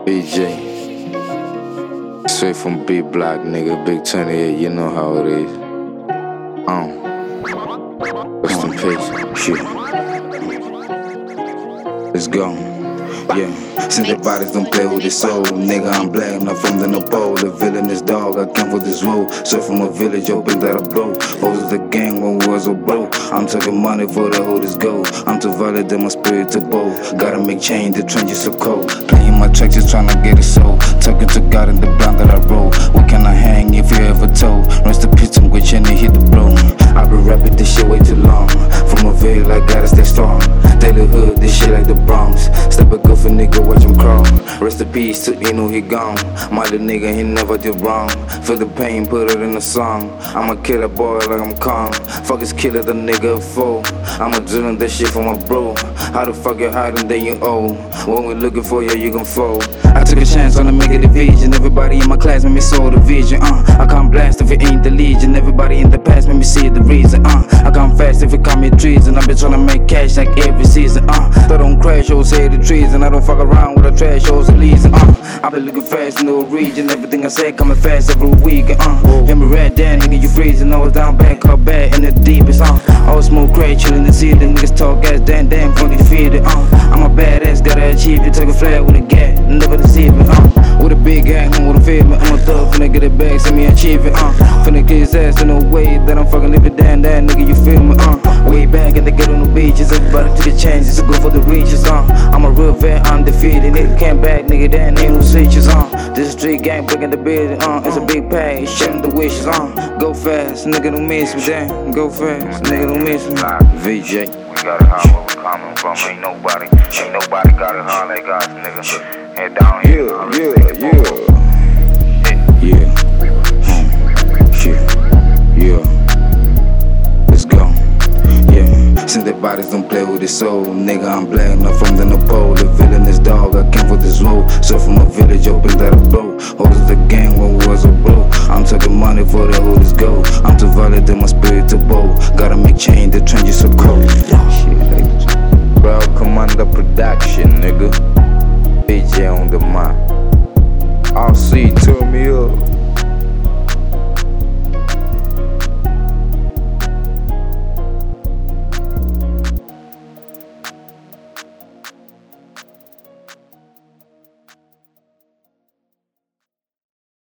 BJ, straight from B Block, nigga, Big 28, you know how it is. Rest in peace, shit. Let's go. Yeah, since their bodies don't play with their soul, nigga, I'm black, not from the no pole. The villain is dog, I came for this role. So from a village, open that I blow. Hoes the gang when we was a bro. I'm talking money for the holders go. I'm too violent in my spirit to bow. Gotta make change, the trenches so cold. Playing my tracks, just tryna get it sold. Talking to God in the blind that I roll. What can I hang if you ever told? Rest in peace, I'm with and hit the blow. I been rapping this shit way too long. From a veil, I gotta stay strong. Daily hood, this shit like the Bronx. Step a good for nigga, watch him crawl. Rest in peace, took me, know he gone. My little nigga, he never did wrong. Feel the pain, put it in a song. I'm a killer boy like I'm calm. Fuck his killer, the nigga a fool. I'm a drilling that shit for my bro. How the fuck you hiding, then you owe. When we looking for you, you gon' fold. I took a chance on to make it a vision. Everybody in my class made me saw the vision. I can't blast if it ain't the legion. Everybody in the past made me see the reason. I come fast if it call me treason. I've been trying to make cash like every season. They don't crash or say the treason. I don't fuck around with a trash or a leasing. I've been looking fast in the region. Everything I said coming fast every week. Hear me red down, nigga, you freezing. I was down back, up bad in the deepest. All smoke crack, chillin' the city. Niggas talk ass damn from defeated. I'm a badass, gotta achieve it. Take a flag with a gat, never deceive it. With a big gang, with a feeling. I'm a thug, finna get it back, see me achieve it. Finna kill his ass in no way that I'm fucking living down there, nigga, you feel me? Way back in the ghetto, no beaches. Everybody to the changes, go for the reaches. I'm a real vet, undefeated. Nigga can't back, nigga, that ain't no switches. This street gang breaking the building. It's a big pack, shitting the wishes. Go fast, nigga, don't miss me, damn. Go fast, nigga, don't miss me. VJ. We gotta holler where we coming from. Ain't nobody got it hard like us, nigga. Head down here. Let's go. Yeah, since their bodies don't play with their soul, nigga, I'm black, not from the no pole. The villain is dog, I came for this role. So from a village, open that I blow. Holders the gang when we was a bro. I'm talking money for the holders go. I'm too violent in my spirit to bow. Gotta make change, the trenches so